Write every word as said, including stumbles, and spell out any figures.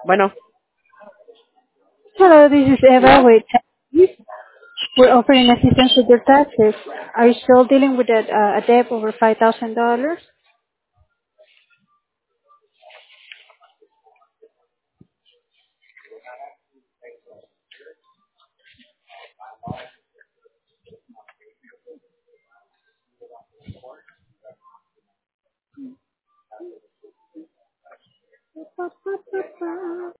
Bueno, Hello, this is Eva with Taxis. We're offering assistance with your taxes. Are you still dealing with a, uh, a debt over five thousand dollars?